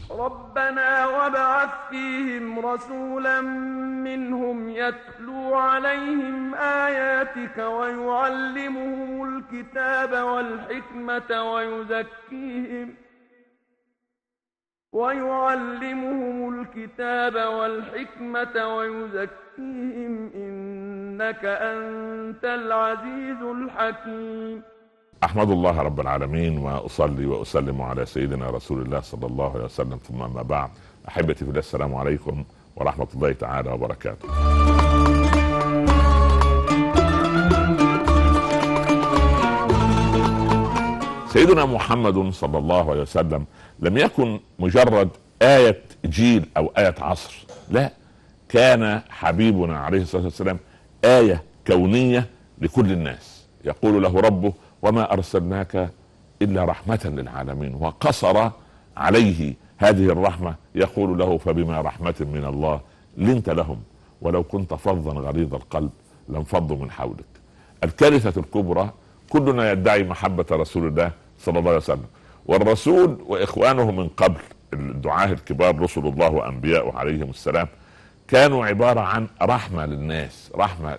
ربنا وابعث فيهم رسولا منهم يتلو عليهم آياتك ويعلمهم الكتاب والحكمة ويزكيهم إنك أنت العزيز الحكيم. أحمد الله رب العالمين وأصلي وأسلم على سيدنا رسول الله صلى الله عليه وسلم، ثم أما بعد. أحبتي في الله، السلام عليكم ورحمة الله تعالى وبركاته. سيدنا محمد صلى الله عليه وسلم لم يكن مجرد آية جيل أو آية عصر، لا، كان حبيبنا عليه الصلاة والسلام آية كونية لكل الناس. يقول له ربه: وما أرسلناك إلا رحمة للعالمين. وقصر عليه هذه الرحمة، يقول له: فبما رحمة من الله لنت لهم ولو كنت فظا غليظ القلب لانفضوا من حولك. الكارثة الكبرى، كلنا يدعي محبة رسول الله صلى الله عليه وسلم، والرسول وإخوانه من قبل الدعاة الكبار رسل الله وأنبياء عليهم السلام كانوا عبارة عن رحمة للناس، رحمة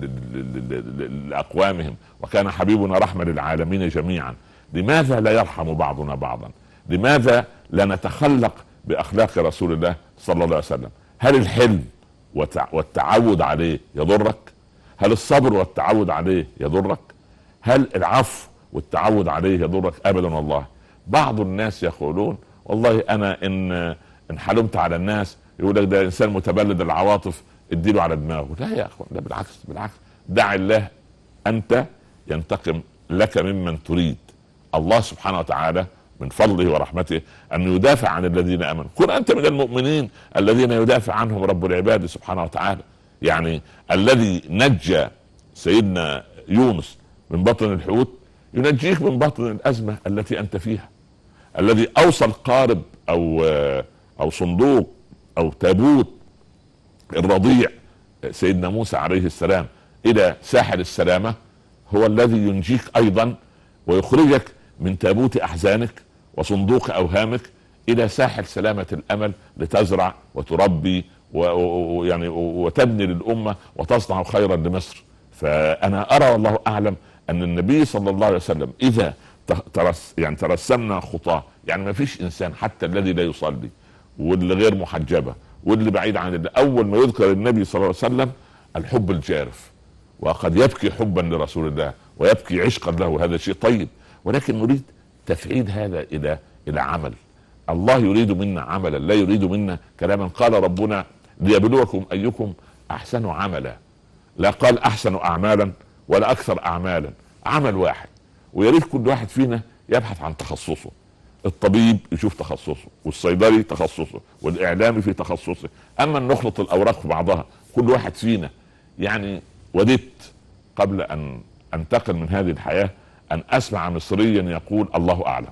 لأقوامهم، وكان حبيبنا رحمة للعالمين جميعا. لماذا لا يرحم بعضنا بعضا؟ لماذا لا نتخلق بأخلاق رسول الله صلى الله عليه وسلم؟ هل الحلم والتعود عليه يضرك؟ هل الصبر والتعود عليه يضرك؟ هل العفو والتعود عليه يضرك؟ أبدا والله. بعض الناس يقولون: والله أنا إن حلمت على الناس، يقول لك ده إنسان متبلد العواطف، اديله على دماغه. لا يا أخوان، ده بالعكس، دع الله أنت ينتقم لك ممن تريد. الله سبحانه وتعالى من فضله ورحمته أن يدافع عن الذين آمنوا. كن أنت من المؤمنين الذين يدافع عنهم رب العباد سبحانه وتعالى. يعني الذي نجى سيدنا يونس من بطن الحوت ينجيك من بطن الأزمة التي أنت فيها. الذي أوصل قارب أو صندوق أو تابوت الرضيع سيدنا موسى عليه السلام إلى ساحل السلامة هو الذي ينجيك أيضا ويخرجك من تابوت أحزانك وصندوق أوهامك إلى ساحل سلامة الأمل، لتزرع وتربي ويعني وتبني للأمة وتصنع خيرا لمصر. فأنا أرى والله أعلم أن النبي صلى الله عليه وسلم إذا ترسمنا خطاه، يعني ما فيش إنسان حتى الذي لا يصلي واللي غير محجبة واللي بعيد عن الله، أول ما يذكر النبي صلى الله عليه وسلم الحب الجارف، وقد يبكي حبا لرسول الله ويبكي عشقا له، هذا شيء طيب. ولكن نريد تفعيل هذا إلى عمل. الله يريد منا عملا، لا يريد منا كلاما. قال ربنا: ليبلوكم أيكم أحسن عملا. لا قال أحسن أعمالا ولا أكثر أعمالا، عمل واحد. ويريد كل واحد فينا يبحث عن تخصصه. الطبيب يشوف تخصصه، والصيدلي تخصصه، والإعلامي في تخصصه. أما نخلط الأوراق في بعضها، كل واحد فينا يعني. وددت قبل أن أنتقل من هذه الحياة أن أسمع مصريا يقول: الله أعلم.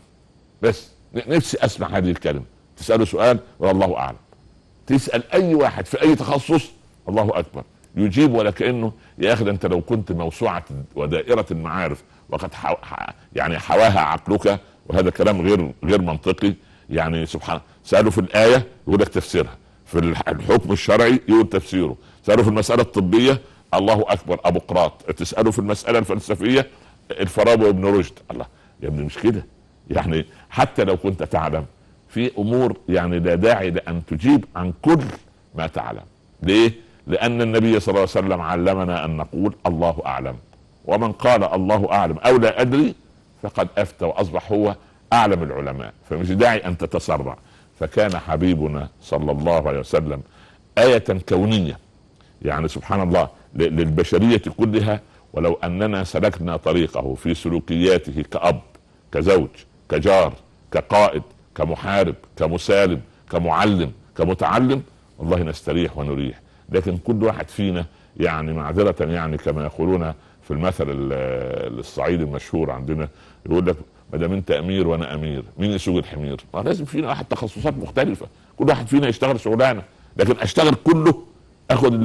بس نفسي أسمع هذه الكلمة. تسأله سؤال والله أعلم، تسأل أي واحد في أي تخصص الله أكبر، يجيب ولا كأنه يا أخي أنت لو كنت موسوعة ودائرة المعارف وقد يعني حواها عقلك. وهذا كلام غير منطقي. يعني سبحان، سأله في الآية يقول لك تفسيرها، في الحكم الشرعي يقول تفسيره، سأله في المسألة الطبية الله أكبر أبو قراط، تسأله في المسألة الفلسفية الفارابي وابن رشد. الله يا ابني، مش كده يعني. حتى لو كنت تعلم في أمور يعني لا داعي لأن تجيب عن كل ما تعلم. ليه؟ لأن النبي صلى الله عليه وسلم علمنا أن نقول الله أعلم، ومن قال الله أعلم أو لا أدري فقد أفتى وأصبح هو أعلم العلماء. فمش داعي أن تتسرع. فكان حبيبنا صلى الله عليه وسلم آية كونية، يعني سبحان الله، للبشرية كلها. ولو أننا سلكنا طريقه في سلوكياته كأب، كزوج، كجار، كقائد، كمحارب، كمسالم، كمعلم، كمتعلم، والله نستريح ونريح. لكن كل واحد فينا يعني معذرة، يعني كما يقولون في المثل الصعيدي المشهور عندنا، يقول لك: ما دام انت امير وانا امير، مين يسوق الحمير؟ لازم فينا واحد تخصصات مختلفة، كل واحد فينا يشتغل شغلانة. لكن اشتغل كله، اخد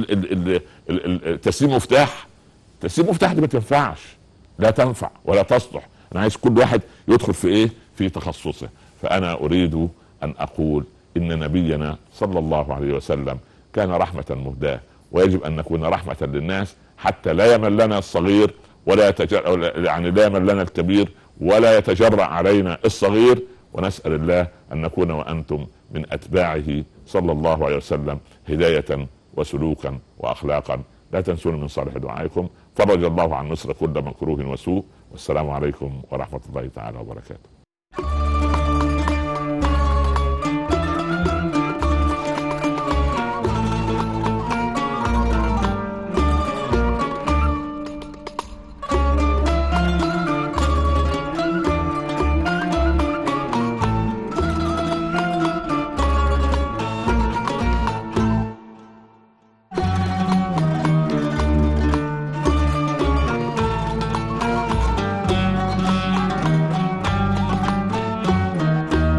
تسليم مفتاح دي ما تنفعش، لا تنفع ولا تصلح. انا عايز كل واحد يدخل في ايه؟ في تخصصه. فانا اريد ان اقول إن نبينا صلى الله عليه وسلم كان رحمة مهداة، ويجب أن نكون رحمة للناس حتى لا يمل لنا الصغير يعني لا يمل لنا الكبير ولا يتجرأ علينا الصغير. ونسأل الله أن نكون وأنتم من أتباعه صلى الله عليه وسلم هداية وسلوكا وأخلاقا. لا تنسون من صالح دعائكم. فرج الله عن مصر كل مكروه وسوء. والسلام عليكم ورحمة الله تعالى وبركاته.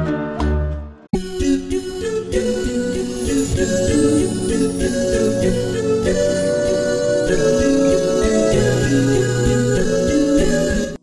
do do do do do do do do do